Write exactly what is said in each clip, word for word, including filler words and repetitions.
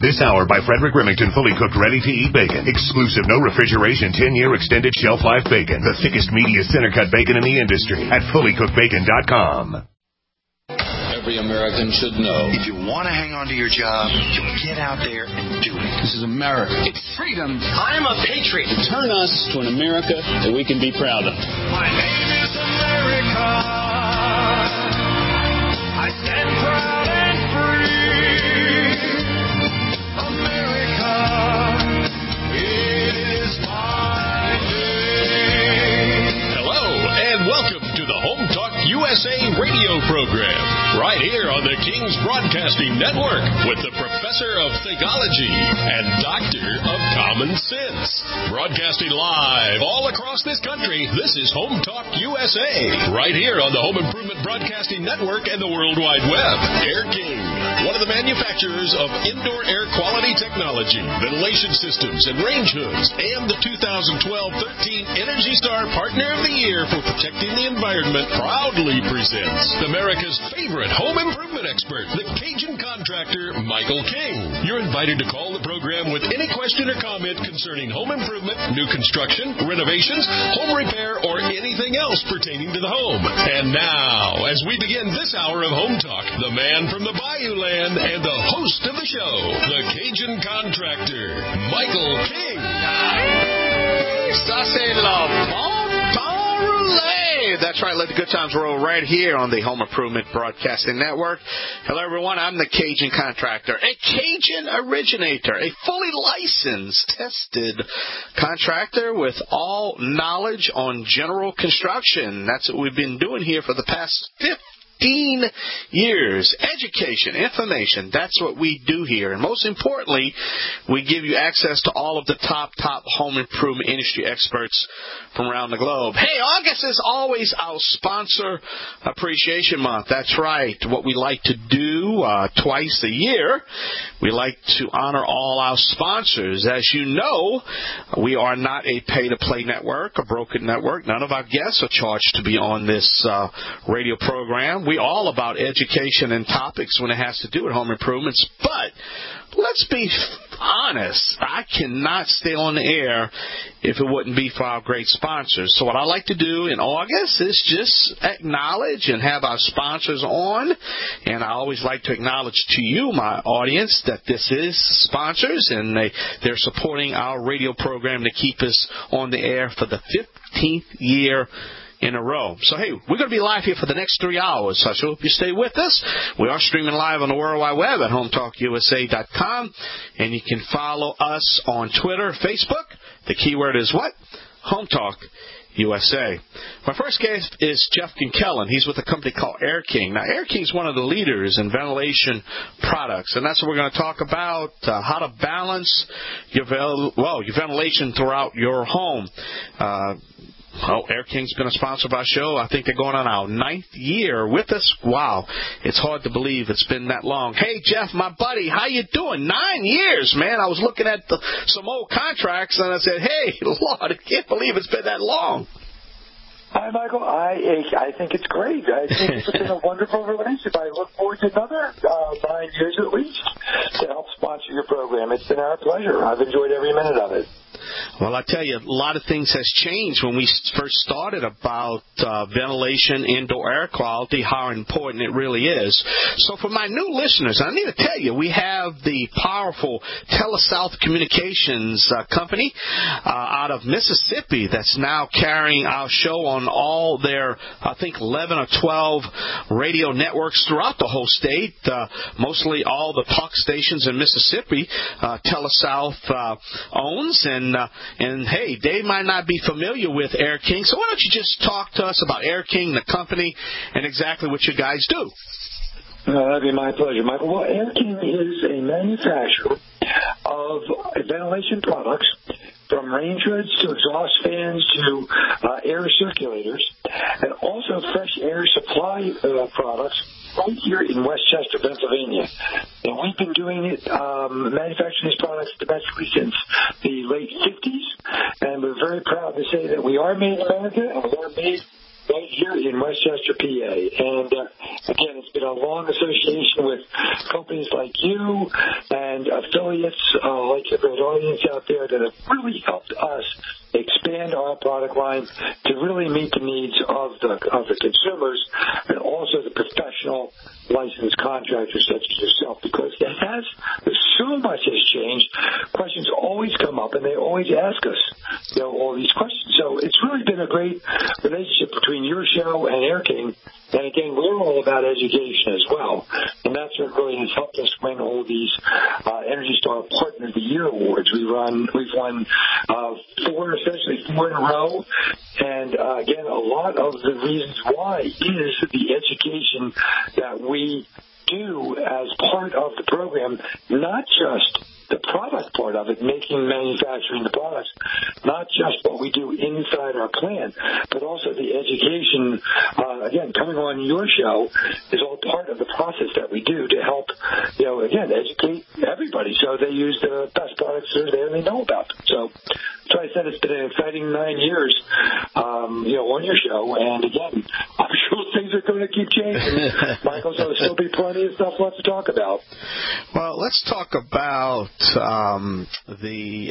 This hour by Frederick Remington, fully cooked, ready-to-eat bacon. Exclusive, no refrigeration, ten-year extended shelf life bacon. The thickest, meatiest, center-cut bacon in the industry at fully cooked bacon dot com. Every American should know. If you want to hang on to your job, you get out there and do it. This is America. It's freedom. I am a patriot. Turn us to an America that we can be proud of. My name is America. I stand proud and free. America is my name. Hello, and welcome to the Home Talk U S A radio program, right here on the King's Broadcasting Network with the Professor of Theology and Doctor of Common Sense. Broadcasting live all across this country, this is Home Talk U S A, right here on the Home Improvement Broadcasting Network and the World Wide Web. Air King, one of the manufacturers of indoor air quality technology, ventilation systems, and range hoods, and the two thousand twelve thirteen Energy Star Partner of the Year for protecting the environment, proudly presents America's favorite home improvement expert, the Cajun contractor, Michael King. You're invited to call the program with any question or comment concerning home improvement, new construction, renovations, home repair, or anything else pertaining to the home. And now, as we begin this hour of Home Talk, the man from the Bayou Land and the host of the show, the Cajun contractor, Michael King. Ça, c'est la bon parler. That's right. Let the good times roll right here on the Home Improvement Broadcasting Network. Hello, everyone. I'm the Cajun contractor, a Cajun originator, a fully licensed, tested contractor with all knowledge on general construction. That's what we've been doing here for the past fifteen years. Education, information, that's what we do here. And most importantly, we give you access to all of the top, top home improvement industry experts from around the globe. Hey, August is always our sponsor appreciation month. That's right. What we like to do uh, twice a year, we like to honor all our sponsors. As you know, we are not a pay-to-play network, a broken network. None of our guests are charged to be on this uh, radio program. We're all about education and topics when it has to do with home improvements. But let's be honest, I cannot stay on the air if it wouldn't be for our great sponsors. So what I like to do in August is just acknowledge and have our sponsors on. And I always like to acknowledge to you, my audience, that this is sponsors, and they, they're supporting our radio program to keep us on the air for the fifteenth year in a row. So, hey, we're going to be live here for the next three hours. So I hope you stay with us. We are streaming live on the World Wide Web at home talk U S A dot com. And you can follow us on Twitter, Facebook. The keyword is what? Home Talk U S A. My first guest is Jeff Kinkellen. He's with a company called Air King. Now, Air King is one of the leaders in ventilation products, and that's what we're going to talk about, uh, how to balance your, well, your ventilation throughout your home. Uh, Oh, Air King's been a sponsor of our show. I think they're going on our ninth year with us. Wow. It's hard to believe it's been that long. Hey, Jeff, my buddy, how you doing? Nine years, man. I was looking at the, some old contracts, and I said, hey, Lord, I can't believe it's been that long. Hi, Michael. I I think it's great. I think it's been a wonderful relationship. I look forward to another uh, nine years at least to help sponsor your program. It's been our pleasure. I've enjoyed every minute of it. Well, I tell you, a lot of things has changed when we first started about uh, ventilation, indoor air quality, how important it really is. So for my new listeners, I need to tell you, we have the powerful TeleSouth Communications uh, company uh, out of Mississippi that's now carrying our show on all their, I think, eleven or twelve radio networks throughout the whole state, uh, mostly all the talk stations in Mississippi uh, TeleSouth uh, owns. And And, uh, and, hey, Dave might not be familiar with Air King, so why don't you just talk to us about Air King, the company, and exactly what you guys do? Uh, that'd be my pleasure, Michael. Well, Air King is a manufacturer of ventilation products, from range hoods to exhaust fans to uh, air circulators, and also fresh air supply uh, products right here in Westchester, Pennsylvania. And we've been doing it, um, manufacturing these products domestically since the late fifties, and we're very proud to say that we are made in America, and we are made right here in Westchester, P A. And uh, again, it's been a long association with companies like you and affiliates uh, like your great audience out there that have really helped us expand our product line to really meet the needs of the of the consumers and also the professional licensed contractors such as yourself, because it has so much has changed. Questions always come up, and they always ask us, you know, all these questions. So it's really been a great relationship between your show and Air King. And again, we're all about education as well, and that's what really has helped us win all these uh, Energy Star Partner of the Year awards. We run, we've won uh, four, essentially four in a row, and uh, again, a lot of the reasons why is the education that we do as part of the program, not just the product part of it, making, manufacturing the products, not just what we do inside our plant, but also the education. Uh, again, coming on your show is all part of the process that we do to help, you know, again, educate everybody so they use the best products that are there and they know about them. So, so I said it's been an exciting nine years, um, you know, on your show. And again, I'm sure things are going to keep changing. Michael, so there'll still be plenty of stuff left to talk about. Well, let's talk about um, the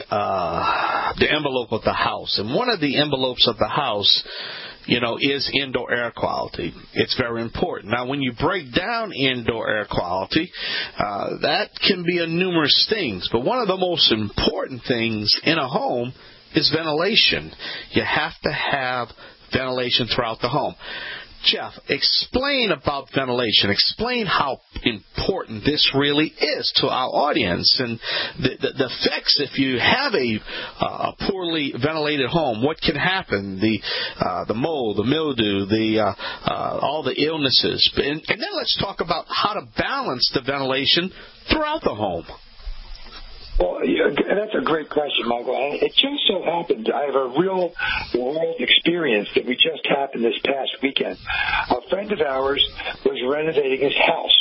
uh, the envelope of the house. And one of the envelopes of the house, you know, is indoor air quality. It's very important. Now, when you break down indoor air quality, uh, that can be a numerous things. But one of the most important things in a home is ventilation. You have to have ventilation throughout the home. Jeff, explain about ventilation. Explain how important this really is to our audience and the, the, the effects if you have a, uh, a poorly ventilated home. What can happen? The uh, the mold, the mildew, the uh, uh, all the illnesses. And, and then let's talk about how to balance the ventilation throughout the home. Well, that's a great question, Michael. And it just so happened I have a real world experience that we just happened this past weekend. A friend of ours was renovating his house,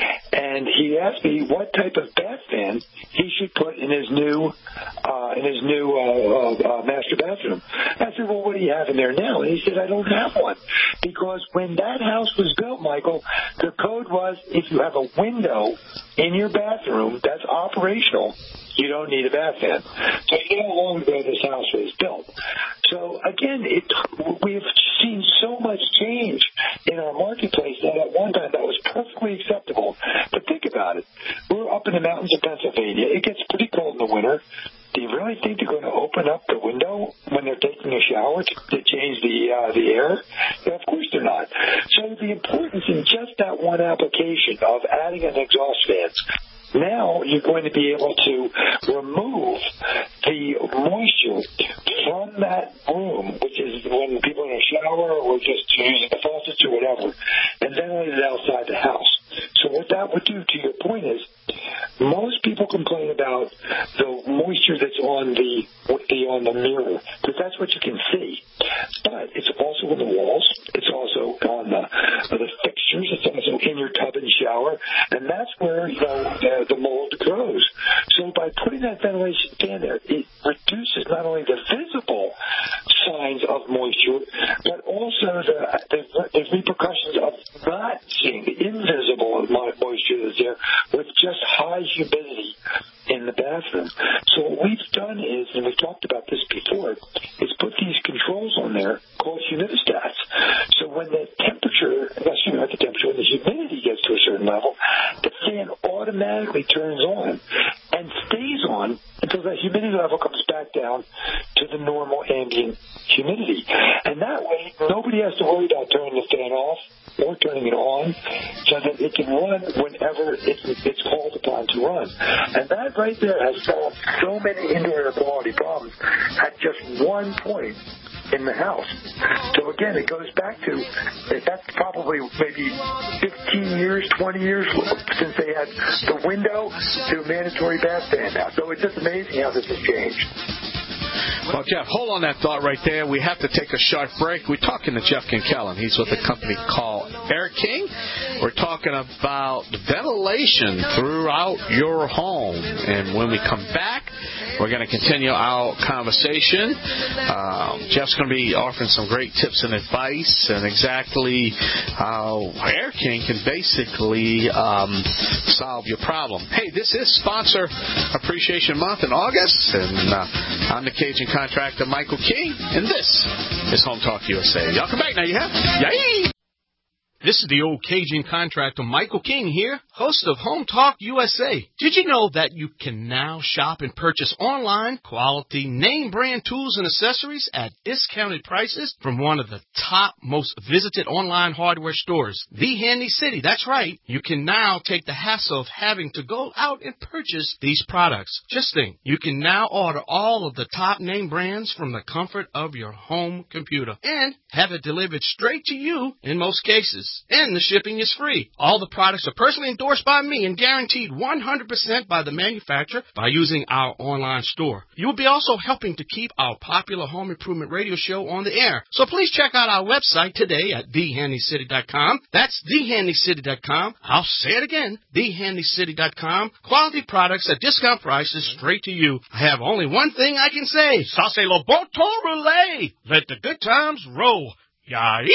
and he asked me what type of bath fan he should put in his new uh, in his new uh, uh, master bathroom. I said, well, what do you have in there now? And he said, I don't have one, because when that house was built, Michael, the code was if you have a window in your bathroom that's operational, you don't need a bath fan. So you know how long ago this house was built. So again, it, we've seen so much change in our marketplace that at one time that was perfectly acceptable. But think about it. We're up in the mountains of Pennsylvania. It gets pretty cold in the winter. Do you really think they're going to open up the window when they're taking a shower to, to change the uh, the air? Yeah, of course they're not. So the importance in just that one application of adding an exhaust fan, now you're going to be able to remove the moisture from that room, which is when people are in a shower or just using the faucets or whatever, and ventilate it outside the house. So what that would do, to your point, is most people complain about the moisture that's on the, the on the mirror, because that's what you can see. But it's also in the walls. It's also on the, the fixtures. It's also in your tub and shower, and that's where, you know, the, the mold grows. So by putting that ventilation fan there, it reduces not only the visible signs of moisture, but also the, the, the repercussions of not seeing the invisible moisture that's there with just high humidity in the bathroom. So what we've done is, and we've talked about this before, is put these controls on there called humidistats. So when the temperature, excuse me, not the temperature, when the humidity gets to a certain level, the fan automatically turns on and stays on until that humidity level comes back down to the normal ambient humidity. And that way, nobody has to worry about turning the fan off or turning it on, so that it can run whenever it's, it's called upon to run. And that right there has solved so many indoor air quality problems at just one point in the house. So again, it goes back to, that's probably maybe fifteen years, twenty years since they had the window to mandatory bath fan now. So it's just amazing how this has changed. Well, Jeff, hold on that thought right there. We have to take a short break. We're talking to Jeff Kinkellen. He's with a company called Air King. We're talking about ventilation throughout your home. And when we come back, We're going to continue our conversation. Uh, Jeff's going to be offering some great tips and advice and exactly how Air King can basically um, solve your problem. Hey, this is Sponsor Appreciation Month in August, and uh, I'm the Cajun contractor Michael King, and this is Home Talk U S A. Y'all come back now, you have? Yay! This is the old Cajun contractor Michael King here, host of Home Talk U S A. Did you know that you can now shop and purchase online quality name brand tools and accessories at discounted prices from one of the top most visited online hardware stores, The Handy City? That's right. You can now take the hassle of having to go out and purchase these products. Just think, you can now order all of the top name brands from the comfort of your home computer and have it delivered straight to you in most cases. And the shipping is free. All the products are personally endorsed by me and guaranteed one hundred percent by the manufacturer by using our online store. You will be also helping to keep our popular home improvement radio show on the air. So please check out our website today at the handy city dot com. That's the handy city dot com. I'll say it again, the handy city dot com. Quality products at discount prices straight to you. I have only one thing I can say. Ça c'est le bon temps roulé. Let the good times roll. Yay!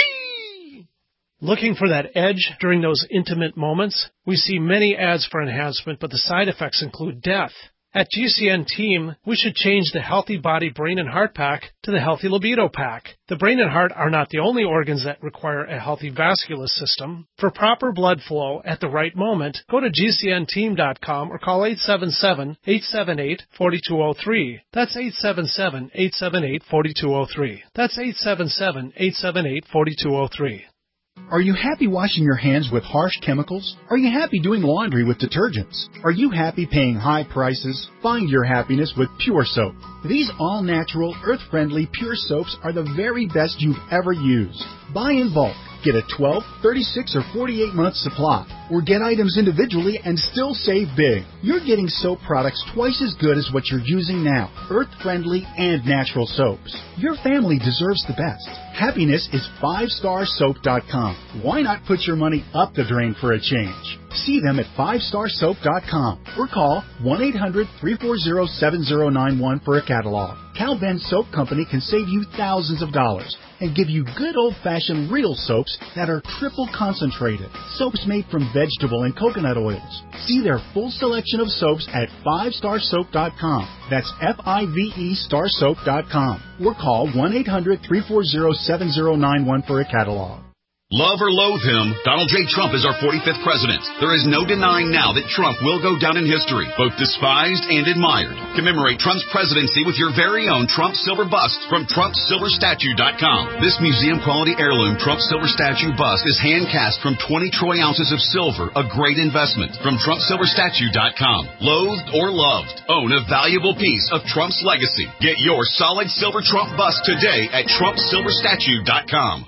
Looking for that edge during those intimate moments? We see many ads for enhancement, but the side effects include death. At G C N Team, we should change the Healthy Body Brain and Heart Pack to the Healthy Libido Pack. The brain and heart are not the only organs that require a healthy vascular system. For proper blood flow at the right moment, go to G C N team dot com or call eight seven seven, eight seven eight, four two zero three. That's eight seven seven, eight seven eight, four two zero three. That's eight seven seven, eight seven eight, four two zero three. Are you happy washing your hands with harsh chemicals? Are you happy doing laundry with detergents? Are you happy paying high prices? Find your happiness with Pure Soap. These all-natural, earth-friendly Pure Soaps are the very best you've ever used. Buy in bulk. Get a twelve, thirty-six, or forty-eight month supply, or get items individually and still save big. You're getting soap products twice as good as what you're using now, earth-friendly and natural soaps. Your family deserves the best. Happiness is five star soap dot com. Why not put your money up the drain for a change? See them at five star soap dot com or call one eight hundred, three four zero, seven zero nine one for a catalog. Cal Ben Soap Company can save you thousands of dollars and give you good old-fashioned real soaps that are triple concentrated. Soaps made from vegetable and coconut oils. See their full selection of soaps at five star soap dot com. That's F I V E star soap dot com. Or call one eight hundred, three four zero, seven zero nine one for a catalog. Love or loathe him, Donald J. Trump is our forty-fifth president. There is no denying now that Trump will go down in history, both despised and admired. Commemorate Trump's presidency with your very own Trump Silver bust from Trump Silver Statue dot com. This museum-quality heirloom Trump Silver Statue bust is hand-cast from twenty troy ounces of silver, a great investment. From Trump Silver Statue dot com. Loathed or loved, own a valuable piece of Trump's legacy. Get your solid silver Trump bust today at Trump Silver Statue dot com.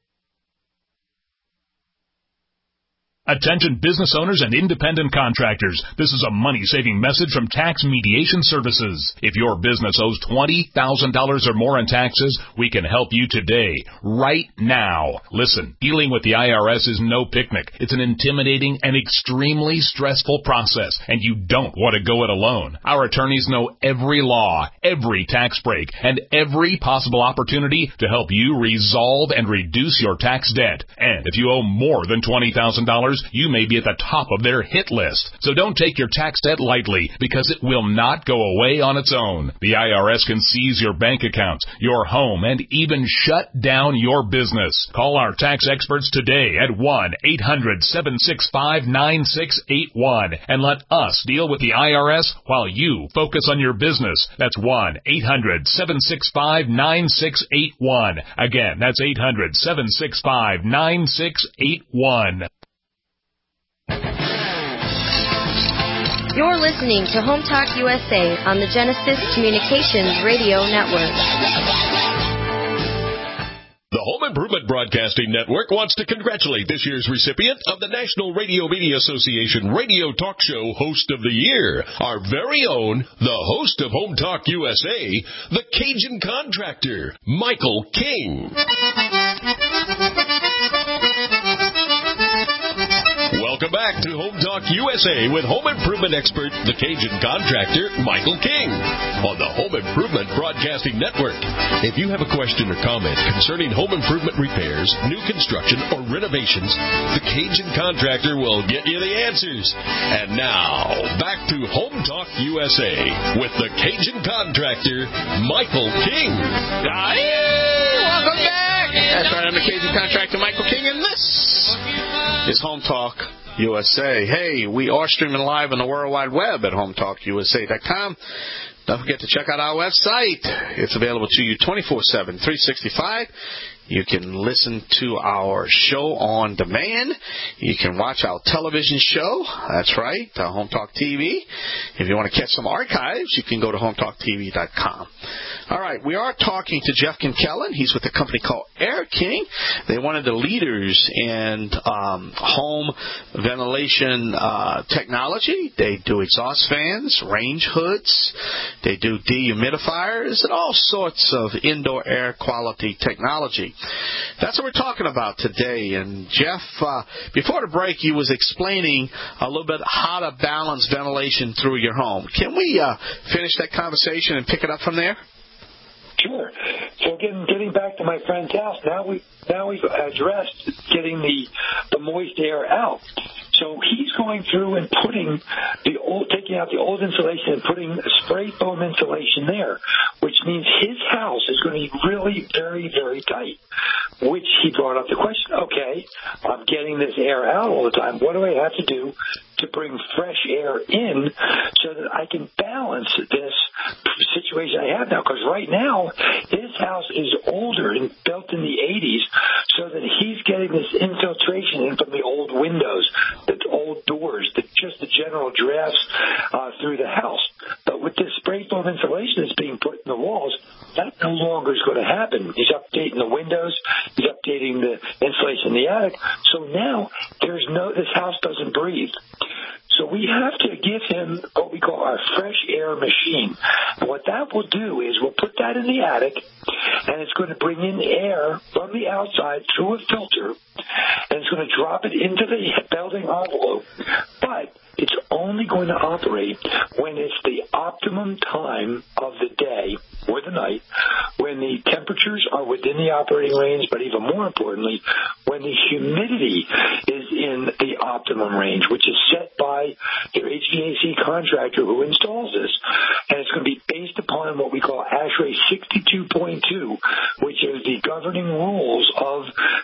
Attention business owners and independent contractors. This is a money-saving message from Tax Mediation Services. If your business owes twenty thousand dollars or more in taxes, we can help you today, right now. Listen, dealing with the I R S is no picnic. It's an intimidating and extremely stressful process, and you don't want to go it alone. Our attorneys know every law, every tax break, and every possible opportunity to help you resolve and reduce your tax debt. And if you owe more than twenty thousand dollars, you may be at the top of their hit list. So don't take your tax debt lightly, because it will not go away on its own. The I R S can seize your bank accounts, your home, and even shut down your business. Call our tax experts today at one eight hundred, seven six five, nine six eight one and let us deal with the I R S while you focus on your business. That's one eight hundred, seven six five, nine six eight one. Again, that's eight hundred, seven six five, nine six eight one. You're listening to Home Talk U S A on the Genesis Communications Radio Network. The Home Improvement Broadcasting Network wants to congratulate this year's recipient of the National Radio Media Association Radio Talk Show Host of the Year, our very own, the host of Home Talk U S A, the Cajun Contractor, Michael King. Welcome back to Home Talk U S A with home improvement expert, the Cajun contractor, Michael King, on the Home Improvement Broadcasting Network. If you have a question or comment concerning home improvement repairs, new construction, or renovations, the Cajun contractor will get you the answers. And now, back to Home Talk U S A with the Cajun contractor, Michael King. Hey, welcome back. That's right, I'm the Cajun contractor, Michael King, and this is Home Talk U S A. Hey, we are streaming live on the World Wide Web at home talk u s a dot com. Don't forget to check out our website. It's available to you twenty-four seven, three sixty-five. You can listen to our show on demand. You can watch our television show. That's right, uh, Home Talk T V. If you want to catch some archives, you can go to home talk t v dot com. All right, we are talking to Jeff Kinkellen. He's with a company called Air King. They're one of the leaders in um, home ventilation uh, technology. They do exhaust fans, range hoods. They do dehumidifiers and all sorts of indoor air quality technology. That's what we're talking about today. And, Jeff, uh, before the break, you was explaining a little bit how to balance ventilation through your home. Can we uh, finish that conversation and pick it up from there? Sure. So getting getting back to my friend's house, now we now we've addressed getting the the moist air out. So he's going through and putting the old, taking out the old insulation and putting spray foam insulation there, which means his house is going to be really very, very tight. Which he brought up the question, okay, I'm getting this air out all the time. What do I have to do to bring fresh air in so that I can balance this situation I have now? Because right now, his house is older and built in the eighties, so that he's getting this infiltration in from the old windows, the old doors, the, just the general drafts uh, through the house. But with this spray foam insulation that's being put in the walls, that no longer is going to happen. He's updating the windows. He's updating the insulation in the attic. So now there's no, this house doesn't breathe. So we have to give him what we call our fresh air machine. And what that will do is we'll put that in the attic, and it's going to bring in air from the outside through a filter, and it's going to drop it into the building envelope. But it's only going to operate when it's the optimum time of the day or the night, when the temperatures are within the operating range, but even more importantly, when the humidity is in the optimum range, which is set by your H V A C contractor who installs this. And it's going to be based upon what we call ASHRAE sixty-two point two, which is the governing rules of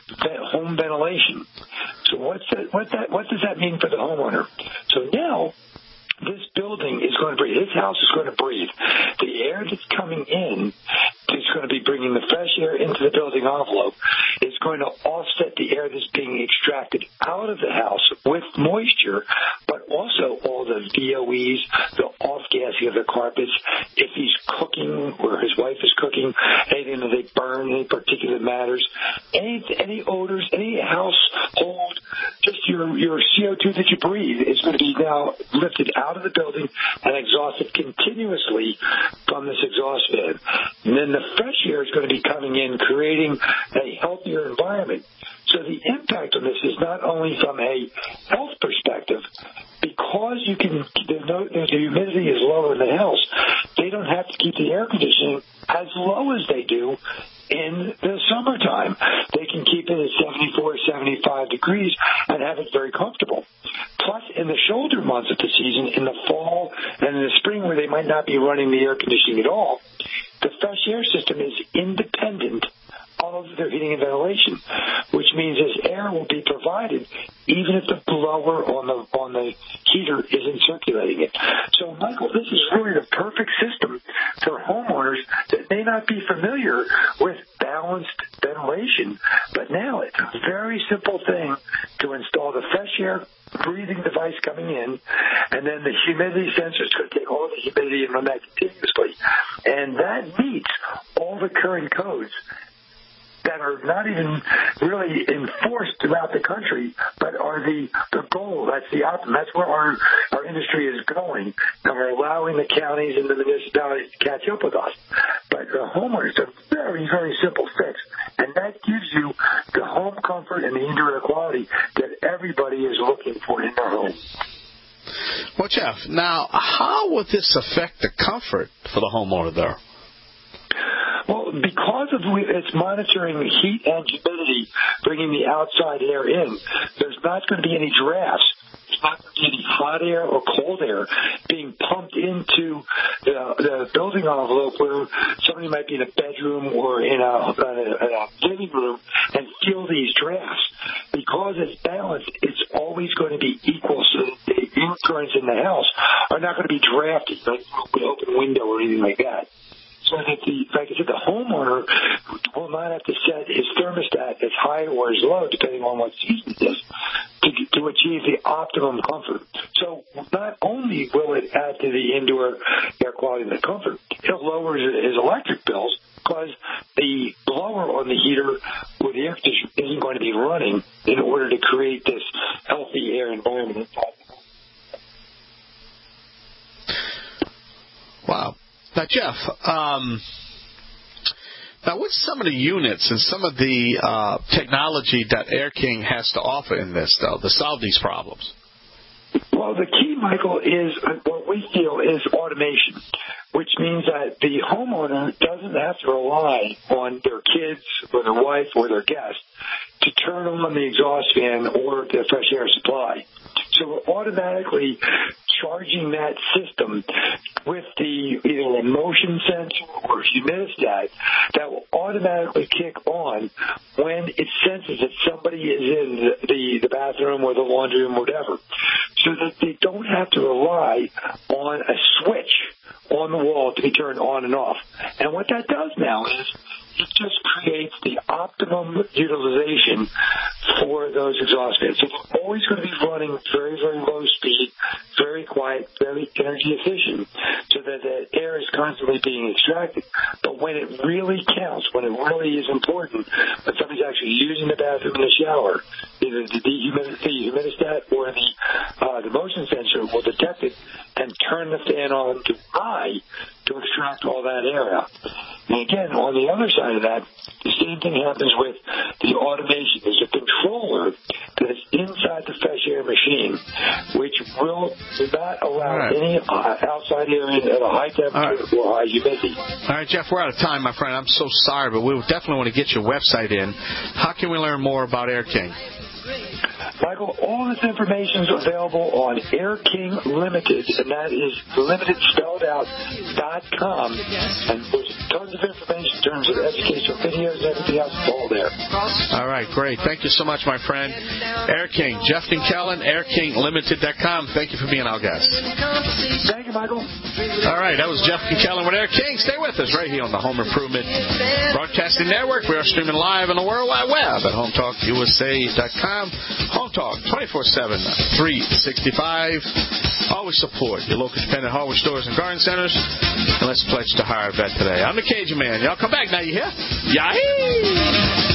home ventilation. So what's that, what, that, what does that mean for the homeowner? So now, this building is going to breathe. His house is going to breathe. The air that's coming in is going to be bringing the fresh air into the building envelope. It's going to offset the air that's being extracted out of the house with moisture, but also all the V O Es, the off-gassing of the carpets. If he's cooking or his wife is cooking, anything that they burn, any particulate matters, any any odors, any household, just your, your C O two that you breathe is going to be now lifted out of the building and exhausted continuously from this exhaust fan. And then the fresh air is going to be coming in, creating a healthier environment. So the impact on this is not only from a health perspective, because you can, the, the humidity is lower in the house, they don't have to keep the air conditioning as low as they do in the summertime. They can keep it at seventy-four, seventy-five degrees and have it very comfortable. Plus, in the shoulder months of the season, in the fall and in the spring where they might not be running the air conditioning at all, the fresh air system is independent of their heating and ventilation, which means this air will be provided even if the blower on the on the heater isn't circulating it. So, Michael, this is really the perfect system for homeowners that may not be familiar with balanced ventilation, but now it's a very simple thing to install the fresh air breathing device coming in, and then the humidity sensor is going to take all the humidity and run that continuously. And that meets all the current codes. that are not even really enforced throughout the country, but are the, the goal. That's the optimum. That's where our, our industry is going. And we're allowing the counties and the municipalities to catch up with us. But the homeowners are a very, very simple fix. And that gives you the home comfort and the indoor air quality that everybody is looking for in their home. Well, Jeff, now how would this affect the comfort for the homeowner there? Well, because of it's monitoring the heat and humidity, bringing the outside air in, there's not going to be any drafts. There's not going to be any hot air or cold air being pumped into the, the building envelope where somebody might be in a bedroom or in a, in a, in a living room and feel these drafts. Because it's balanced, it's always going to be equal, so the air currents in the house are not going to be drafted, like an open window or anything like that. So that the, like I said, the homeowner will not have to set his thermostat as high or as low, depending on what season it is, to, to achieve the optimum comfort. So not only will it add to the indoor air quality and the comfort, it'll lower his, his electric bills because the blower on the heater or the air conditioner isn't going to be running in order to create this healthy air environment inside the home. Wow. Now, Jeff, um, now what's some of the units and some of the uh, technology that Air King has to offer in this, though, to solve these problems? Well, the key, Michael, is what we feel is automation, which means that the homeowner doesn't have to rely on their kids or their wife or their guest to turn on the exhaust fan or the fresh air supply. So we're automatically charging that system with the either a motion sensor or humidistat that will automatically kick on when it senses that somebody is in the, the, the bathroom or the laundry room or whatever, so that they don't have to rely on a switch on the wall to be turned on and off. And what that does now is it just creates the optimum utilization for those exhaust fans. So they're always going to be running very, very low speed, very quiet, very energy efficient, so that the air is constantly being extracted. But when it really counts, when it really is important, when somebody's actually using the bathroom and the shower, either the dehumidistat or the, uh, the motion sensor will detect it and turn the fan on to high to extract all that air out. And again, on the other side of that, the same thing happens with the automation. There's a controller that is inside the fresh air machine, which will not allow right. any outside air in at a high temperature right. or high humidity. All right, Jeff, we're out of time, my friend. I'm so sorry, but we definitely want to get your website in. How can we learn more about Air King? Michael, all this information is available on Air King Limited, and that is limited spelled out dot com. And there's tons of information in terms of educational videos and everything else is all there. All right, great. Thank you so much, my friend. Air King, Jeff Kinkellen, air king limited dot com. Thank you for being our guest. Thank you, Michael. All right, that was Jeff Kinkellen with Air King. Stay with us right here on the Home Improvement Broadcasting Network. We are streaming live on the World Wide Web at home talk U S A dot com. Home Talk, twenty-four seven, three sixty-five. Always support your local independent hardware stores and garden centers. And let's pledge to hire a vet today. I'm the Cajun Man. Y'all come back now, you hear? Yahoo!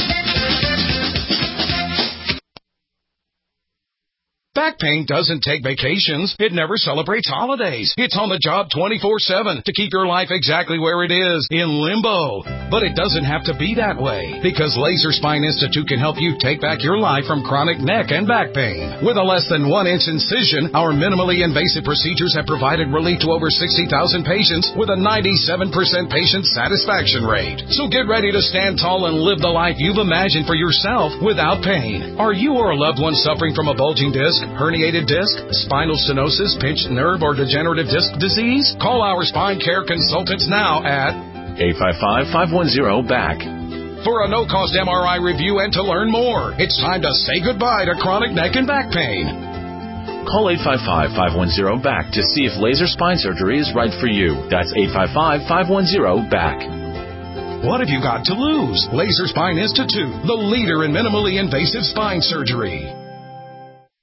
Back pain doesn't take vacations. It never celebrates holidays. It's on the job twenty-four seven to keep your life exactly where it is, in limbo. But it doesn't have to be that way, because Laser Spine Institute can help you take back your life from chronic neck and back pain. With a less than one inch incision, our minimally invasive procedures have provided relief to over sixty thousand patients with a ninety-seven percent patient satisfaction rate. So get ready to stand tall and live the life you've imagined for yourself without pain. Are you or a loved one suffering from a bulging disc, herniated disc, spinal stenosis, pinched nerve, or degenerative disc disease? Call our spine care consultants now at eight five five, five one zero, B A C. For a no-cost M R I review and to learn more. It's time to say goodbye to chronic neck and back pain. Call eight five five, five one zero, B A C to see if laser spine surgery is right for you. That's eight five five, five one zero, B A C. What have you got to lose? Laser Spine Institute, the leader in minimally invasive spine surgery.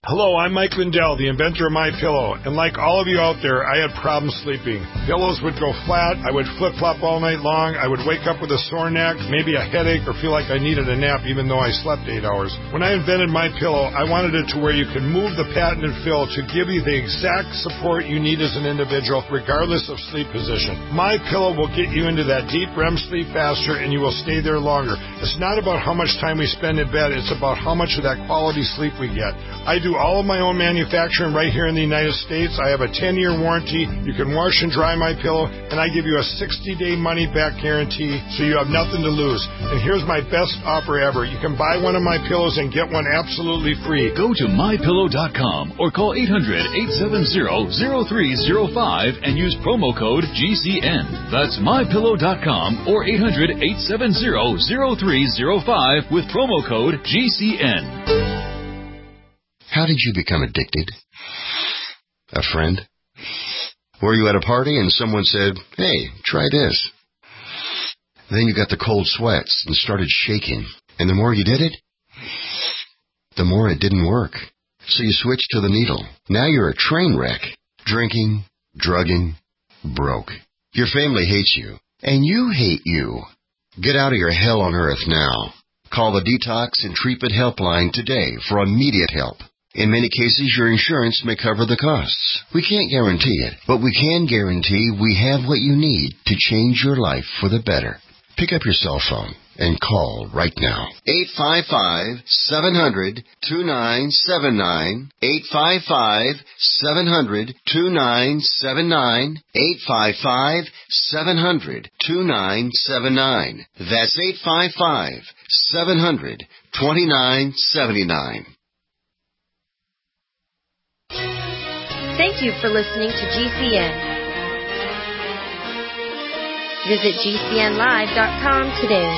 Hello, I'm Mike Lindell, the inventor of MyPillow, and like all of you out there, I had problems sleeping. Pillows would go flat, I would flip-flop all night long, I would wake up with a sore neck, maybe a headache, or feel like I needed a nap even though I slept eight hours. When I invented MyPillow, I wanted it to where you can move the patented fill to give you the exact support you need as an individual, regardless of sleep position. MyPillow will get you into that deep R E M sleep faster, and you will stay there longer. It's not about how much time we spend in bed, it's about how much of that quality sleep we get. I do all of my own manufacturing right here in the United States. I have a ten-year warranty. You can wash and dry my pillow, and I give you a sixty-day money-back guarantee, so you have nothing to lose. And here's my best offer ever. You can buy one of my pillows and get one absolutely free. Go to my pillow dot com or call eight hundred, eight seven zero, zero three zero five and use promo code G C N. That's my pillow dot com or eight hundred, eight seven zero, zero three zero five with promo code G C N. How did you become addicted? A friend? Were you at a party and someone said, hey, try this? Then you got the cold sweats and started shaking. And the more you did it, the more it didn't work. So you switched to the needle. Now you're a train wreck. Drinking, drugging, broke. Your family hates you. And you hate you. Get out of your hell on earth now. Call the Detox and Treatment Helpline today for immediate help. In many cases, your insurance may cover the costs. We can't guarantee it, but we can guarantee we have what you need to change your life for the better. Pick up your cell phone and call right now. eight five five, seven hundred, two nine seven nine. eight five five, seven hundred, two nine seven nine. eight five five, seven hundred, two nine seven nine. That's eight five five, seven hundred, two nine seven nine. Thank you for listening to G C N. Visit G C N live dot com today.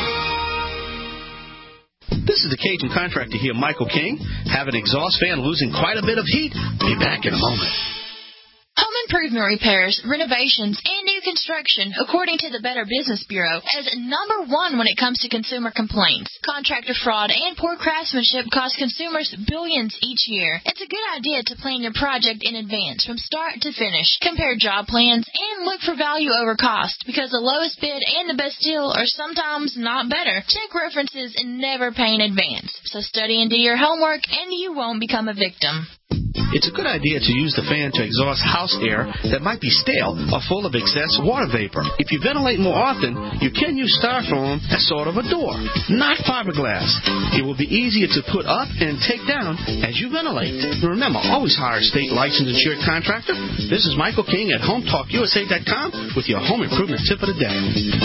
This is the Cajun Contractor here, Michael King. Have an exhaust fan losing quite a bit of heat? Be back in a moment. Home improvement repairs, renovations, and new construction, according to the Better Business Bureau, is number one when it comes to consumer complaints. Contractor fraud and poor craftsmanship cost consumers billions each year. It's a good idea to plan your project in advance from start to finish. Compare job plans and look for value over cost, because the lowest bid and the best deal are sometimes not better. Check references and never pay in advance. So study and do your homework, and you won't become a victim. It's a good idea to use the fan to exhaust house air that might be stale or full of excess water vapor. If you ventilate more often, you can use styrofoam as sort of a door, not fiberglass. It will be easier to put up and take down as you ventilate. Remember, always hire a state licensed insured contractor. This is Michael King at home talk U S A dot com with your home improvement tip of the day.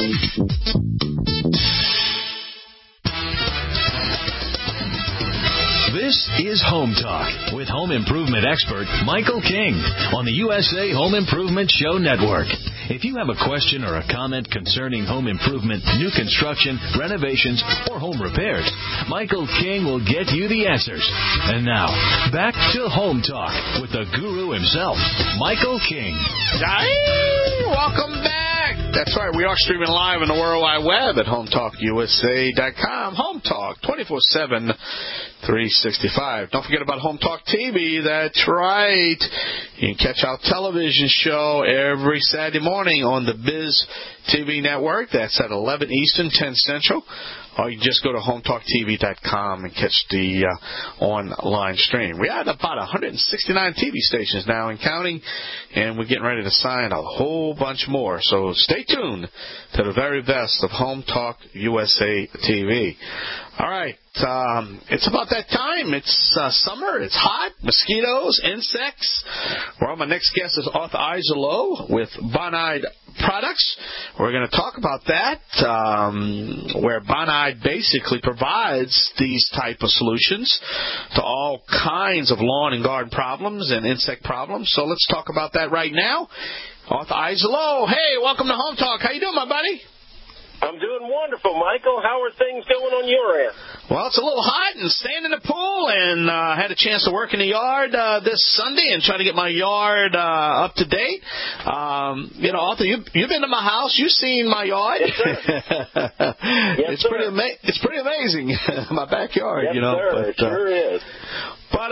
This is Home Talk with home improvement expert Michael King on the U S A Home Improvement Show Network. If you have a question or a comment concerning home improvement, new construction, renovations, or home repairs, Michael King will get you the answers. And now, back to Home Talk with the guru himself, Michael King. Hey, welcome back. That's right. We are streaming live on the World Wide Web at home talk U S A dot com. Home Talk, twenty-four seven, three sixty-five. Don't forget about Home Talk T V. That's right. You can catch our television show every Saturday morning on the Biz T V network. That's at eleven Eastern, ten Central. Or you can just go to home talk T V dot com and catch the uh, online stream. We have about one hundred sixty-nine T V stations now and counting, and we're getting ready to sign a whole bunch more. So stay tuned to the very best of Home Talk U S A T V. All right. Um, it's about that time. It's uh, summer. It's hot. Mosquitoes, insects. Well, my next guest is Arthur Aizalo with Bonide Products. We're going to talk about that, um, where Bonide basically provides these type of solutions to all kinds of lawn and garden problems and insect problems. So let's talk about that right now. Arthur Aizalo, hey, welcome to Home Talk. How you doing, my buddy? I'm doing wonderful, Michael. How are things going on your end? Well, it's a little hot and staying in the pool, and I uh, had a chance to work in the yard uh, this Sunday and try to get my yard uh, up to date. Um, you know, Arthur, you, you've been to my house. You've seen my yard. Yes, sir. yes, it's sir. pretty ama- It's pretty amazing, my backyard. Yes, you know, sir. but, It sure uh, is. But uh,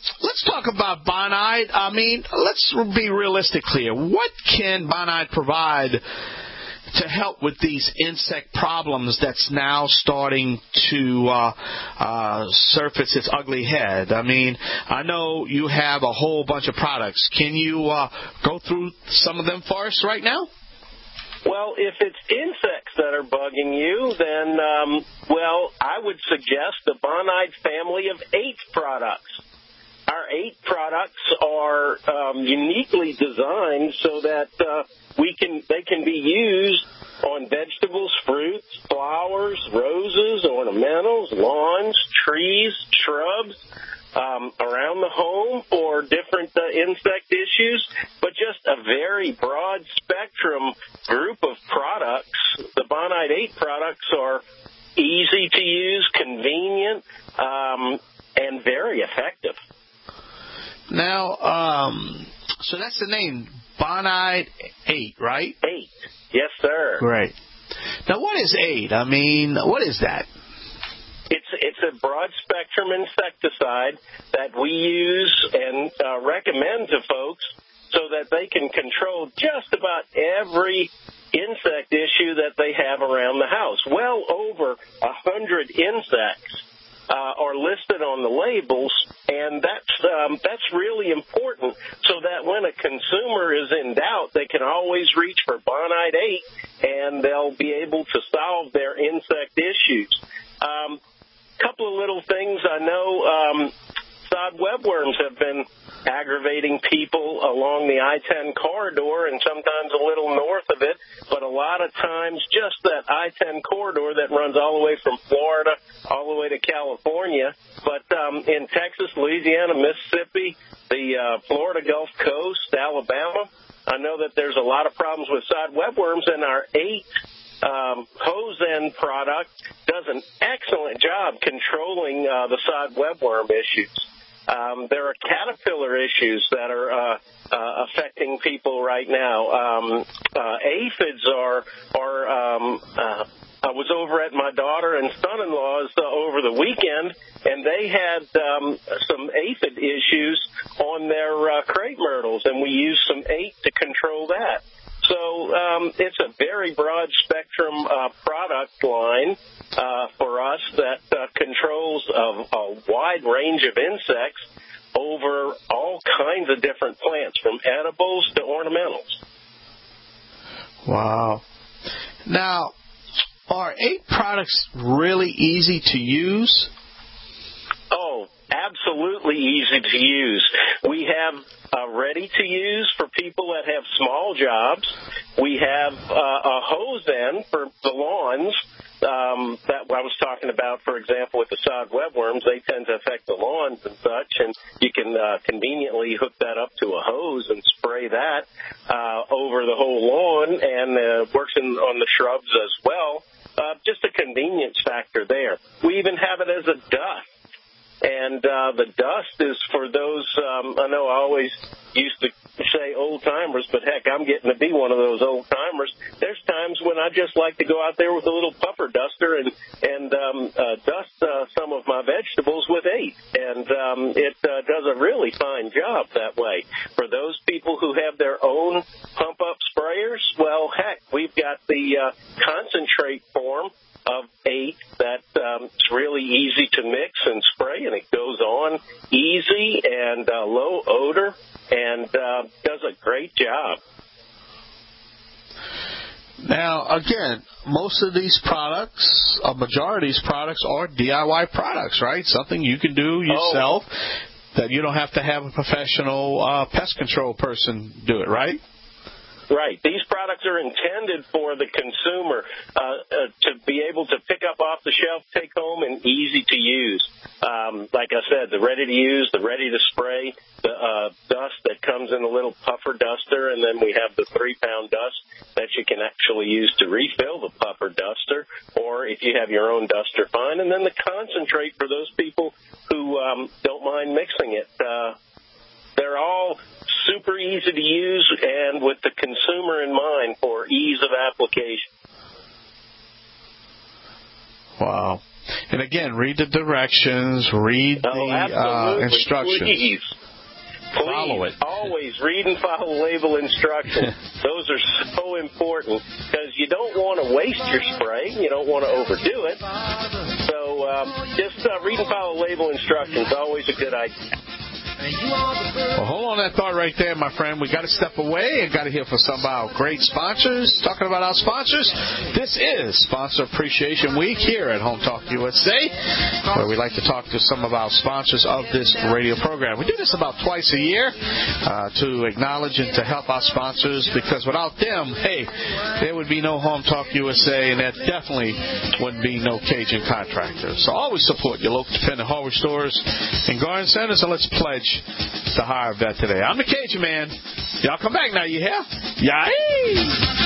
let's talk about Bonide. I mean, let's be realistic here. What can Bonide provide to help with these insect problems that's now starting to uh, uh, surface its ugly head? I mean, I know you have a whole bunch of products. Can you uh, go through some of them for us right now? Well, if it's insects that are bugging you, then, um, well, I would suggest the Bonide family of eight products. Our eight products are um, uniquely designed so that uh, we can they can be used on vegetables, fruits, flowers, roses, ornamentals, lawns, trees, shrubs, um, around the home for different uh, insect issues, but just a very broad spectrum group of products. The Bonide eight products are easy to use, convenient, um, and very effective. Now, um, so that's the name, Bonide eight, right? eight. Yes, sir. Great. Now, what is eight? I mean, what is that? It's it's a broad-spectrum insecticide that we use and uh, recommend to folks so that they can control just about every insect issue that they have around the house. Well over a hundred insects Uh, are listed on the labels, and that's um, that's really important so that when a consumer is in doubt, they can always reach for Bonide eight, and they'll be able to solve their insect issues. Um, couple of little things I know. Um, sod webworms have been aggravating people along the I ten corridor and sometimes a little north of it, but a lot of times just that I ten corridor that runs all the way from Florida all the way to California. But um, in Texas, Louisiana, Mississippi, the uh, Florida Gulf Coast, Alabama, I know that there's a lot of problems with sod webworms, and our eight um, hose end product does an excellent job controlling uh, the sod webworm issues. Um, there are caterpillar issues that are uh, uh, affecting people right now. Um, uh, aphids are, are um, uh, I was over at my daughter and son-in-law's uh, over the weekend, and they had um, some aphid issues on their uh, crepe myrtles, and we used some eight to control that. So um, it's a very broad spectrum uh, product line uh, for us that uh, controls a, a wide range of insects over all kinds of different plants, from edibles to ornamentals. Wow. Now, are eight products really easy to use? Oh, absolutely easy to use. We have uh, ready to use for people that have small jobs. We have uh, a hose end for the lawns um, that I was talking about, for example, with the sod webworms. They tend to affect the lawns and such, and you can uh, conveniently hook that up to a hose and spray that uh, over the whole lawn, and uh, works in, on the shrubs as well. Uh, just a convenience factor there. We even have it as a dust. And uh, the dust is for those, um, I know I always used to say old-timers, but heck, I'm getting to be one of those old-timers. There's times when I just like to go out there with a little puffer duster and, and um, uh, dust uh, some of my vegetables with eight. And um, it uh, does a really fine job that way. For those people who have their own pump-up sprayers, well, heck, we've got the uh, concentrate form of eight that um, it's really easy to mix and spray, and it goes on easy and uh, low odor, and uh, does a great job. Now, again, most of these products, a majority of these products are D I Y products, right? Something you can do yourself oh. that you don't have to have a professional uh, pest control person do it, right? Right. These products are intended for the consumer uh, uh, to be able to pick up off the shelf, take home, and easy to use. Um, like I said, the ready to use, the ready to spray, the uh, dust that comes in a little puffer duster, and then we have the three-pound dust that you can actually use to refill the puffer duster, or if you have your own duster, fine. And then the concentrate for those people who um, don't mind mixing it. Uh, they're all super easy to use and with the consumer in mind for ease of application. Wow. And again, read the directions, read the oh, uh, instructions. Please. Please, follow it. Always read and follow label instructions. Those are so important because you don't want to waste your spray. You don't want to overdo it. So um, just uh, read and follow label instructions. Always a good idea. Well, hold on that thought right there, my friend. We got to step away and got to hear from some of our great sponsors. Talking about our sponsors, this is Sponsor Appreciation Week here at Home Talk U S A, where we like to talk to some of our sponsors of this radio program. We do this about twice a year uh, to acknowledge and to help our sponsors, because without them, hey, there would be no Home Talk U S A, and there definitely wouldn't be no Cajun Contractors. So always support your local independent hardware stores and garden centers, and let's pledge the hire of that today. I'm the Cajun Man. Y'all come back now, you hear? Yay!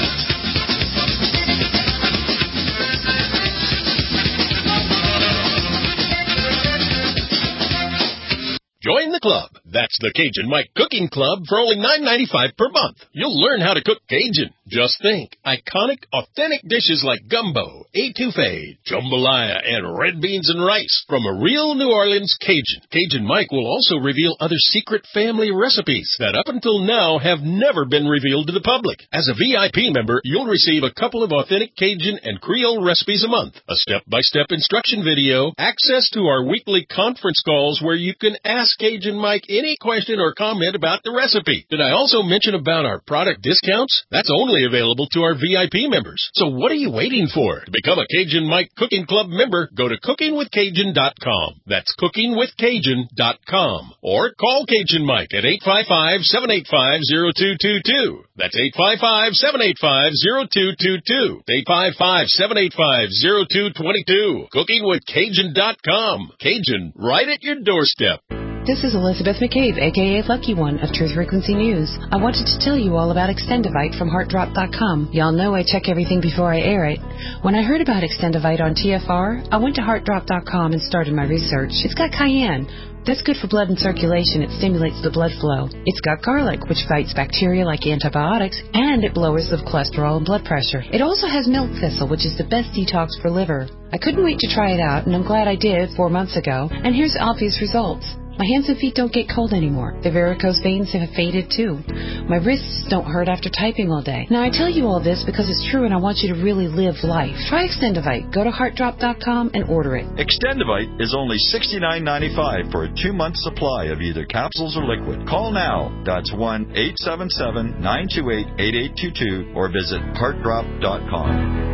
Join the club. That's the Cajun Mike Cooking Club for only nine ninety-five per month. You'll learn how to cook Cajun. Just think, iconic, authentic dishes like gumbo, etouffee, jambalaya, and red beans and rice from a real New Orleans Cajun. Cajun Mike will also reveal other secret family recipes that up until now have never been revealed to the public. As a V I P member, you'll receive a couple of authentic Cajun and Creole recipes a month, a step-by-step instruction video, access to our weekly conference calls where you can ask Cajun Mike any question or comment about the recipe. Did I also mention about our product discounts? That's only available to our V I P members. So what are you waiting for? To become a Cajun Mike Cooking Club member, go to cooking with cajun dot com. That's cooking with cajun dot com. Or call Cajun Mike at eight five five, seven eight five, zero two two two. That's eight five five, seven eight five, zero two two two. eight five five, seven eight five, zero two two two. cooking with cajun dot com. Cajun, right at your doorstep. This is Elizabeth McCabe, a k a. Lucky One of Truth Frequency News. I wanted to tell you all about Extendivite from heart drop dot com. Y'all know I check everything before I air it. When I heard about Extendivite on T F R, I went to heart drop dot com and started my research. It's got cayenne. That's good for blood and circulation. It stimulates the blood flow. It's got garlic, which fights bacteria like antibiotics, and it lowers the cholesterol and blood pressure. It also has milk thistle, which is the best detox for liver. I couldn't wait to try it out, and I'm glad I did four months ago. And here's the obvious results. My hands and feet don't get cold anymore. The varicose veins have faded too. My wrists don't hurt after typing all day. Now I tell you all this because it's true and I want you to really live life. Try Extendivite. Go to heart drop dot com and order it. Extendivite is only sixty-nine ninety-five for a two-month supply of either capsules or liquid. Call now. That's one eight seven seven, nine two eight, eight eight two two or visit heart drop dot com.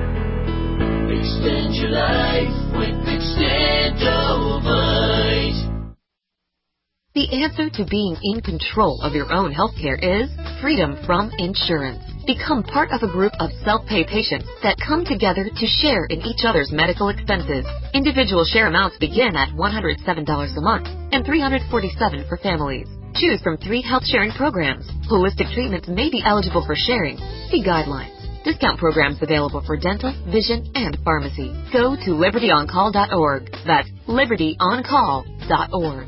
Extend your life with Extendivite. The answer to being in control of your own healthcare is freedom from insurance. Become part of a group of self-pay patients that come together to share in each other's medical expenses. Individual share amounts begin at one hundred seven dollars a month and three hundred forty-seven dollars for families. Choose from three health sharing programs. Holistic treatments may be eligible for sharing. See guidelines. Discount programs available for dental, vision, and pharmacy. Go to liberty on call dot org. That's liberty on call dot org.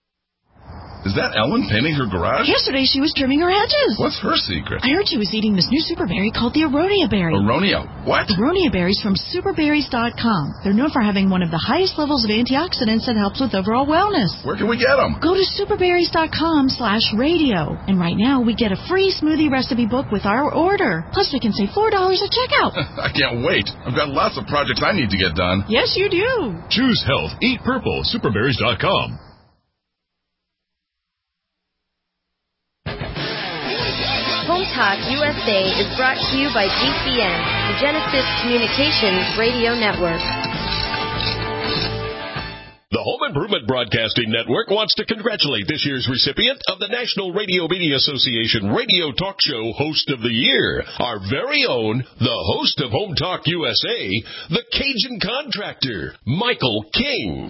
Is that Ellen painting her garage? Yesterday she was trimming her hedges. What's her secret? I heard she was eating this new super berry called the Aronia berry. Aronia? What? Aronia berries from super berries dot com. They're known for having one of the highest levels of antioxidants that helps with overall wellness. Where can we get them? Go to super berries dot com slash radio. And right now we get a free smoothie recipe book with our order. Plus we can save four dollars at checkout. I can't wait. I've got lots of projects I need to get done. Yes, you do. Choose health. Eat purple. super berries dot com. Home Talk U S A is brought to you by G C N, the Genesis Communications Radio Network. The Home Improvement Broadcasting Network wants to congratulate this year's recipient of the National Radio Media Association Radio Talk Show Host of the Year, our very own, the host of Home Talk U S A, the Cajun Contractor, Michael King.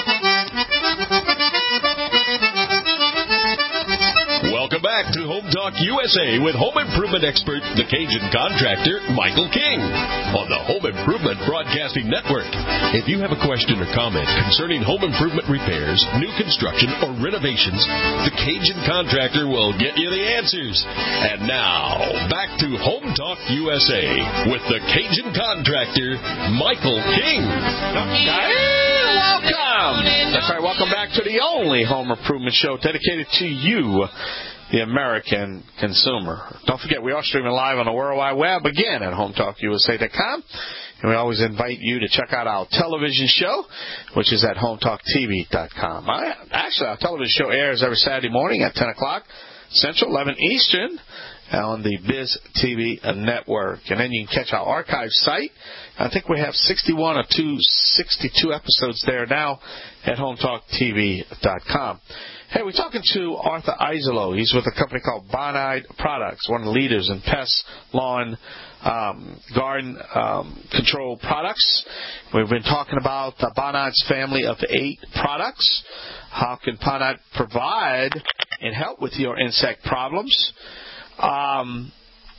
Welcome back to Home Talk U S A with home improvement expert, the Cajun Contractor, Michael King, on the Home Improvement Broadcasting Network. If you have a question or comment concerning home improvement repairs, new construction, or renovations, the Cajun Contractor will get you the answers. And now, back to Home Talk U S A with the Cajun Contractor, Michael King. welcome. That's right, welcome back to the only home improvement show dedicated to you, the American consumer. Don't forget, we are streaming live on the World Wide Web, again, at home talk U S A dot com. And we always invite you to check out our television show, which is at home talk T V dot com. Actually, our television show airs every Saturday morning at ten o'clock Central, eleven Eastern, on the Biz T V network. And then you can catch our archive site. I think we have sixty-one or sixty-two episodes there now at home talk T V dot com. Hey, we're talking to Arthur Eiselo. He's with a company called Bonide Products, one of the leaders in pest, lawn, um, garden um, control products. We've been talking about uh, Bonide's family of eight products. How can Bonide provide and help with your insect problems? Um,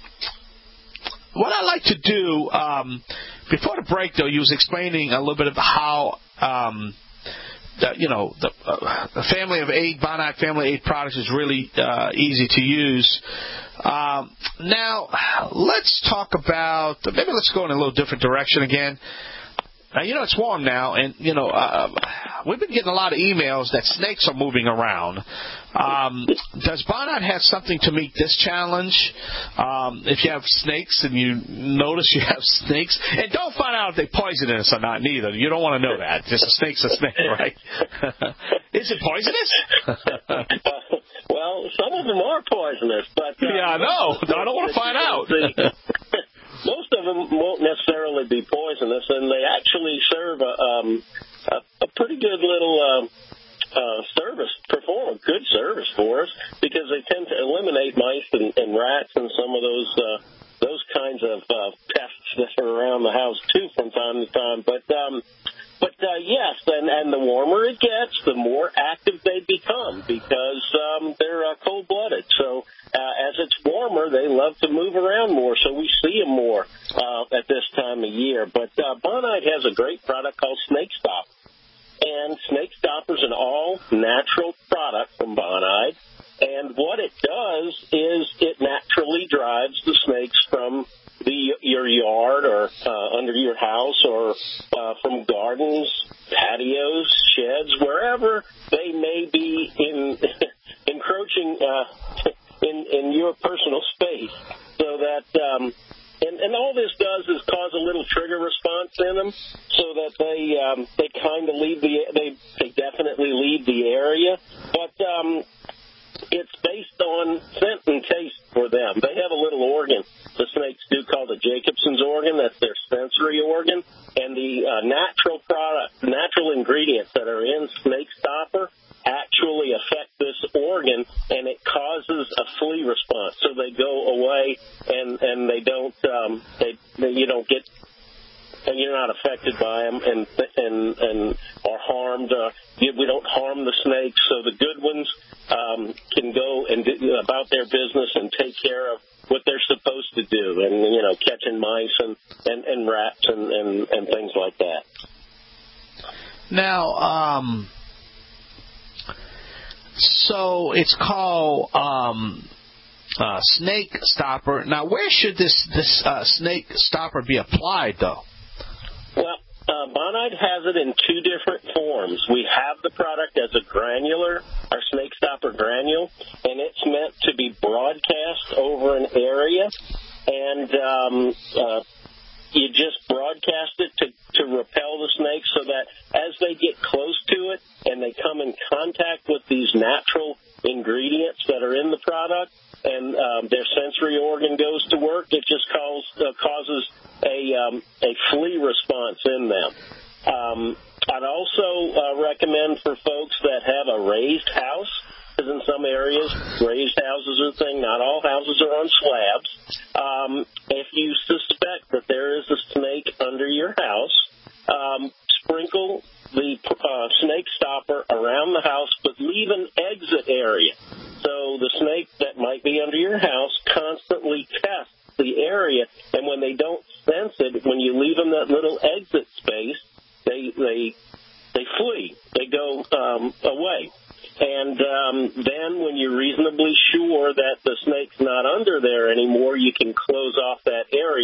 what I like to do, um, before the break, though, you was explaining a little bit of how, um, the, you know, the, uh, the family of eight, Bonide family of eight products is really uh, easy to use. Um, now, let's talk about, maybe let's go in a little different direction again. Now, you know, it's warm now, and, you know, uh, we've been getting a lot of emails that snakes are moving around. Um, does Bonide have something to meet this challenge? Um, if you have snakes and you notice you have snakes, and don't find out if they're poisonous or not, neither. You don't want to know that. Just a snake's a snake, right? Is it poisonous? Well, some of them are poisonous, but... Uh, yeah, I know. I don't want to find out. Most of them won't necessarily be poisonous, and they actually serve a, um, a, a pretty good little uh, uh, service, perform a good service for us, because they tend to eliminate mice and, and rats and some of those uh, those kinds of uh, pests that are around the house too from time to time. But um, but uh, yes, and, and the warmer it gets, the more active they become, because um, they're uh, cold-blooded. So uh, as it's warmer, they love to move around more, so we see them more uh, at this time of year. But uh, Bonide has a great product called Snake Stop. And Snake Stopper is an all-natural product from Bonide. And what it does is it naturally drives the snakes from the your yard or uh, under your house or uh, from gardens, patios, sheds, wherever they may be in encroaching uh, in, in your personal space. So that, um, and, and all this does is cause a little trigger response in them, so that they um, they kind of leave the they they definitely leave the area, but. Um, It's based on scent and taste for them. They have a little organ, the snakes do, called the Jacobson's organ. That's their sensory organ. And the uh, natural product, natural ingredients that are in Snake Stopper actually affect this organ, and it causes a flea response. So they go away, and, and they don't, um, they, they you don't get, and you're not affected by them and and and are harmed. Uh, we don't harm the snakes, so the good ones um, can go and do about their business and take care of what they're supposed to do, and you know, catching mice and, and, and rats and, and, and things like that. Now, um, so it's called um, uh, Snake Stopper. Now, where should this this uh, Snake Stopper be applied, though? Well, uh, Bonide has it in two different forms. We have the product as a granular, our Snake Stopper granule, and it's meant to be broadcast over an area, and um, uh, you just broadcast it to, to repel the snakes, so that as they get close to it and they come in contact with these natural ingredients that are in the product, and um, their sensory organ goes to work, it just cause, uh, causes a, um, a flea response in them. Um, I'd also uh, recommend for folks that have a raised house, because in some areas raised houses are a thing. Not all houses are on slabs. Um, if you suspect that there is a snake under your house, um, sprinkle the uh, Snake Stopper around the house, but leave an exit area. So the snake that might be under your house constantly tests the area, and when they don't sense it, when you leave them that little exit space, they they they flee. They go um, away. And um, then when you're reasonably sure that the snake's not under there anymore, you can close off that area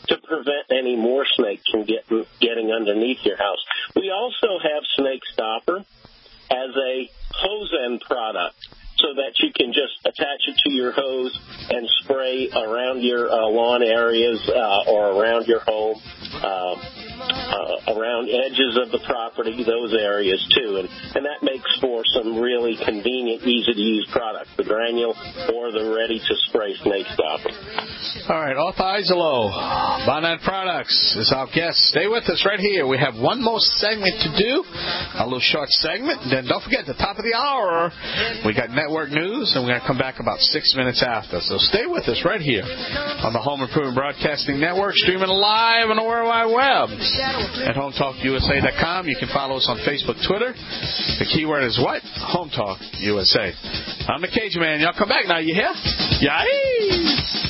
to prevent any more snakes from getting, getting underneath your house. We also have Snake Stopper as a hose end product, so that you can just attach it to your hose and spray around your uh, lawn areas uh, or around your home, uh, uh, around edges of the property, those areas too. And, and that makes for some really convenient, easy-to-use products, the granule or the ready-to-spray Snake Stopper. All right, all thighs are low. Bonnet Products is our guest. Stay with us right here. We have one more segment to do, a little short segment. Then don't forget, at the top of the hour, we got network news, and we're going to come back about six minutes after. So stay with us right here on the Home Improvement Broadcasting Network, streaming live on the World Wide Web at home talk U S A dot com. You can follow us on Facebook, Twitter. The keyword is what? Home Talk U S A. I'm the Cajun Man. Y'all come back now. You hear? Yay!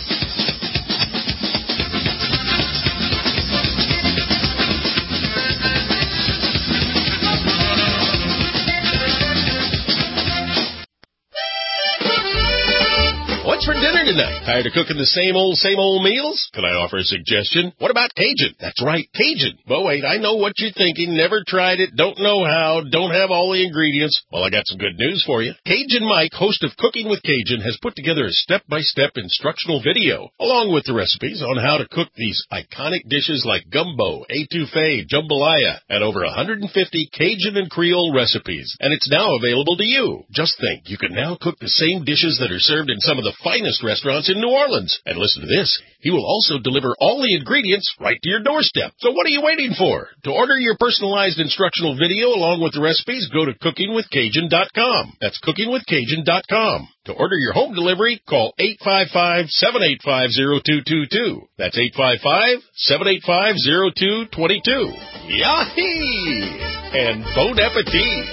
What's for dinner tonight? Tired of cooking the same old, same old meals? Can I offer a suggestion? What about Cajun? That's right, Cajun. But wait, I know what you're thinking. Never tried it, don't know how, don't have all the ingredients. Well, I got some good news for you. Cajun Mike, host of Cooking with Cajun, has put together a step-by-step instructional video, along with the recipes on how to cook these iconic dishes like gumbo, etouffee, jambalaya, and over one hundred fifty Cajun and Creole recipes. And it's now available to you. Just think, you can now cook the same dishes that are served in some of the finest restaurants in New Orleans. And listen to this. He will also deliver all the ingredients right to your doorstep. So what are you waiting for? To order your personalized instructional video along with the recipes, go to cooking with cajun dot com. That's cooking with cajun dot com. To order your home delivery, call eight five five, seven eight five, zero two two two. That's eight five five, seven eight five, zero two two two. Yahee! And bon appetit!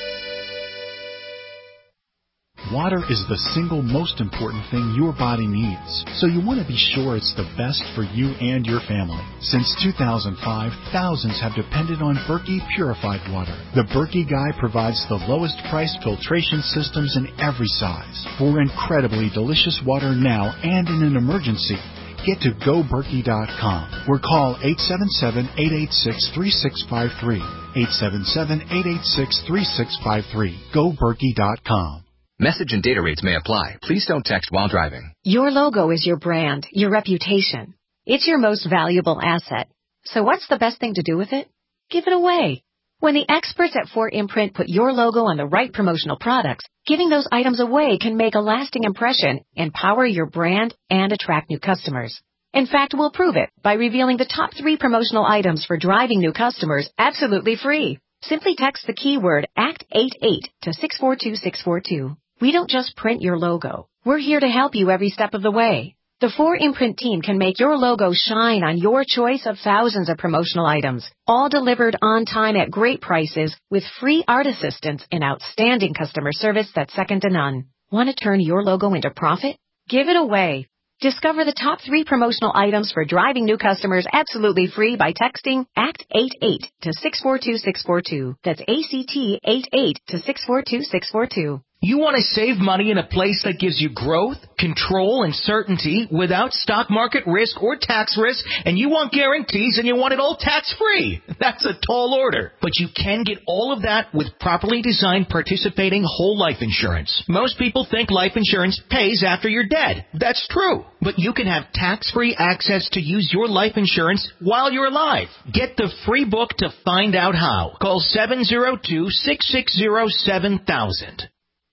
Water is the single most important thing your body needs, so you want to be sure it's the best for you and your family. Since two thousand five, thousands have depended on Berkey purified water. The Berkey Guy provides the lowest priced filtration systems in every size. For incredibly delicious water now and in an emergency, get to go berkey dot com or call eight seven seven, eight eight six, three six five three. eight seven seven, eight eight six, three six five three. go berkey dot com. Message and data rates may apply. Please don't text while driving. Your logo is your brand, your reputation. It's your most valuable asset. So what's the best thing to do with it? Give it away. When the experts at four Imprint put your logo on the right promotional products, giving those items away can make a lasting impression, empower your brand, and attract new customers. In fact, we'll prove it by revealing the top three promotional items for driving new customers absolutely free. Simply text the keyword act eighty-eight to six four two six four two. We don't just print your logo. We're here to help you every step of the way. The four Imprint team can make your logo shine on your choice of thousands of promotional items, all delivered on time at great prices with free art assistance and outstanding customer service that's second to none. Want to turn your logo into profit? Give it away. Discover the top three promotional items for driving new customers absolutely free by texting act eighty-eight to six four two six four two. That's A C T eighty-eight to six four two six four two. You want to save money in a place that gives you growth, control, and certainty without stock market risk or tax risk, and you want guarantees and you want it all tax-free. That's a tall order. But you can get all of that with properly designed participating whole life insurance. Most people think life insurance pays after you're dead. That's true. But you can have tax-free access to use your life insurance while you're alive. Get the free book to find out how. Call seven zero two, six six zero, seven thousand.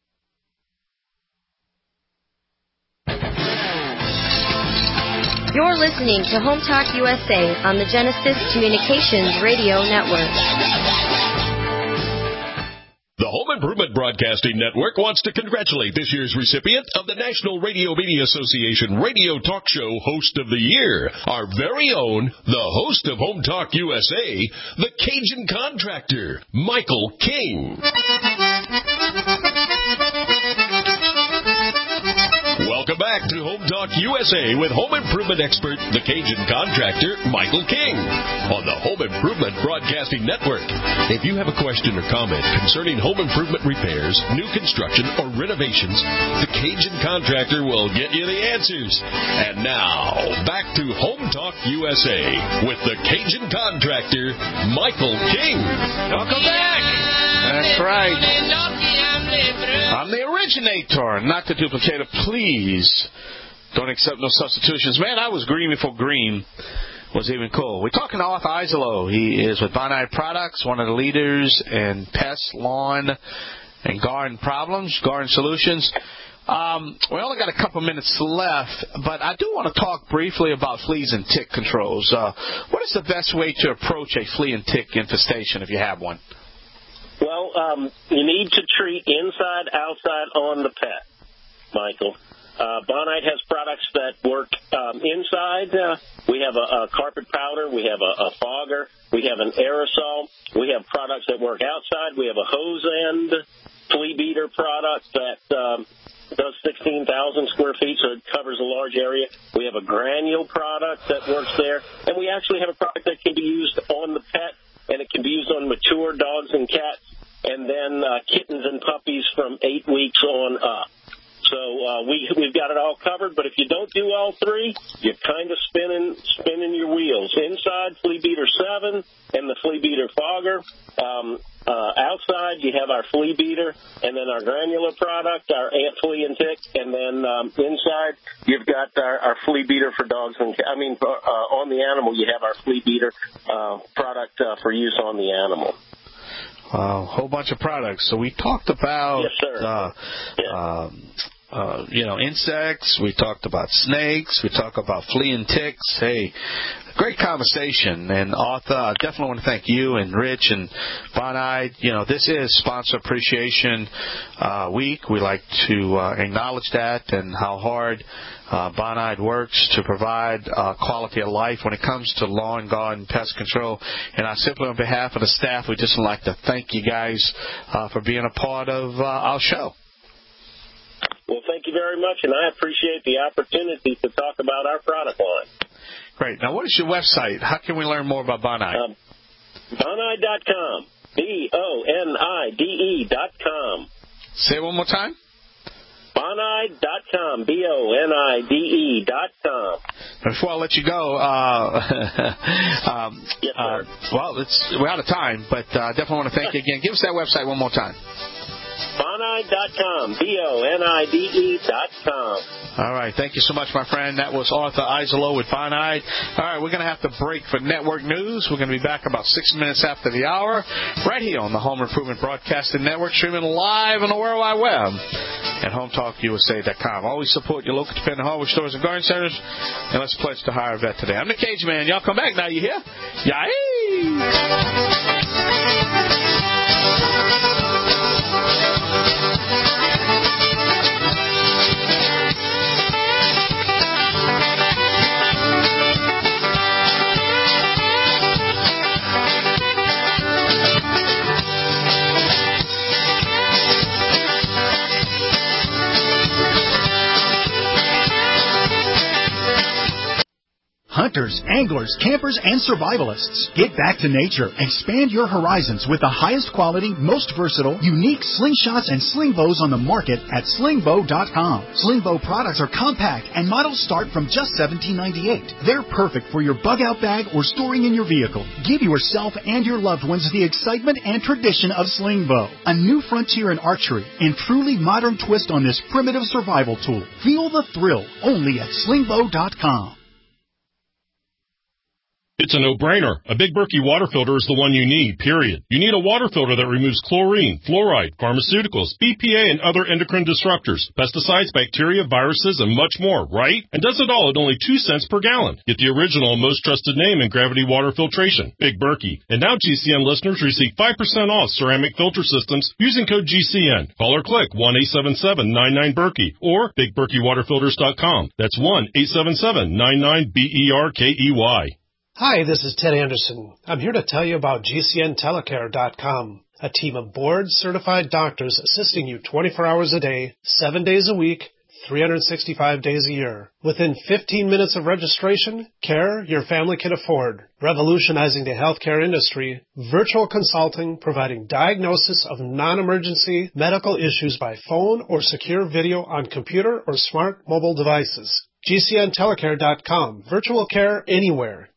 You're listening to Home Talk U S A on the Genesis Communications Radio Network. The Home Improvement Broadcasting Network wants to congratulate this year's recipient of the National Radio Media Association Radio Talk Show Host of the Year, our very own, the host of Home Talk U S A, the Cajun Contractor, Michael King. Welcome back to Home Talk U S A with home improvement expert, the Cajun contractor, Michael King, on the Home Improvement Broadcasting Network. If you have a question or comment concerning home improvement repairs, new construction, or renovations, the Cajun contractor will get you the answers. And now, back to Home Talk U S A with the Cajun contractor, Michael King. Welcome back. That's right. I'm the originator, not the duplicator. Please don't accept no substitutions. Man, I was green before green was even cool. We're talking to Arthur Isolo. He is with Bonide Products, one of the leaders in pest, lawn, and garden problems, garden solutions. Um, we only got a couple minutes left, but I do want to talk briefly about fleas and tick controls. Uh, what is the best way to approach a flea and tick infestation if you have one? Well, um, you need to treat inside, outside, on the pet, Michael. Uh, Bonide has products that work um, inside. Uh, we have a, a carpet powder. We have a, a fogger. We have an aerosol. We have products that work outside. We have a hose end flea beater product that um, does sixteen thousand square feet, so it covers a large area. We have a granule product that works there. And we actually have a product that can be used on the pet, and it can be used on mature dogs and cats, and then uh, kittens and puppies from eight weeks on up. So uh, we, we've got it all covered, but if you don't do all three, you're kind of spinning spinning your wheels. Inside, Flea Beater seven and the Flea Beater Fogger. Um, uh, outside, you have our Flea Beater and then our granular product, our Ant Flea and Tick. And then um, inside, you've got our, our Flea Beater for dogs and I mean, uh, on the animal, you have our Flea Beater uh, product uh, for use on the animal. A uh, whole bunch of products. So we talked about, yes, sir. Uh, yeah. um, uh, you know, insects. We talked about snakes. We talked about flea and ticks. Hey, great conversation. And Arthur, I definitely want to thank you and Rich and Bonide. You know, this is Sponsor Appreciation uh, Week. We like to uh, acknowledge that and how hard Uh, Bonide works to provide uh, quality of life when it comes to lawn, garden, pest control. And I simply, on behalf of the staff, we'd just like to thank you guys uh, for being a part of uh, our show. Well, thank you very much, and I appreciate the opportunity to talk about our product line. Great. Now, what is your website? How can we learn more about Bonide? Um, Bonide dot com. B O N I D E dot com. Say it one more time. Bonide dot com, B O N I D E dot com. Before I let you go, uh, um, yes, uh, well, it's, we're out of time, but I uh, definitely want to thank you again. Give us that website one more time. Bonide dot com, B O N I D E dot com. All right. Thank you so much, my friend. That was Arthur Isolo with Bonide. All right. We're going to have to break for network news. We're going to be back about six minutes after the hour right here on the Home Improvement Broadcasting Network, streaming live on the World Wide Web at home talk U S A dot com. Always support your local independent hardware stores and garden centers. And let's pledge to hire a vet today. I'm the Cage Man. Y'all come back now. You hear? Yay! Hunters, anglers, campers, and survivalists. Get back to nature. Expand your horizons with the highest quality, most versatile, unique slingshots and sling bows on the market at sling bow dot com. Sling bow products are compact and models start from just seventeen ninety-eight. They're perfect for your bug out bag or storing in your vehicle. Give yourself and your loved ones the excitement and tradition of sling bow. A new frontier in archery and truly modern twist on this primitive survival tool. Feel the thrill only at sling bow dot com. It's a no-brainer. A Big Berkey water filter is the one you need, period. You need a water filter that removes chlorine, fluoride, pharmaceuticals, B P A, and other endocrine disruptors, pesticides, bacteria, viruses, and much more, right? And does it all at only two cents per gallon. Get the original and most trusted name in gravity water filtration, Big Berkey. And now G C N listeners receive five percent off ceramic filter systems using code G C N. Call or click one eight seven seven nine nine Berkey or big berkey water filters dot com. That's one eight seven seven nine nine B E R K E Y. Hi, this is Ted Anderson. I'm here to tell you about G C N telecare dot com, a team of board-certified doctors assisting you twenty-four hours a day, seven days a week, three hundred sixty-five days a year. Within fifteen minutes of registration, care your family can afford. Revolutionizing the healthcare industry, virtual consulting providing diagnosis of non-emergency medical issues by phone or secure video on computer or smart mobile devices. G C N telecare dot com. Virtual care anywhere.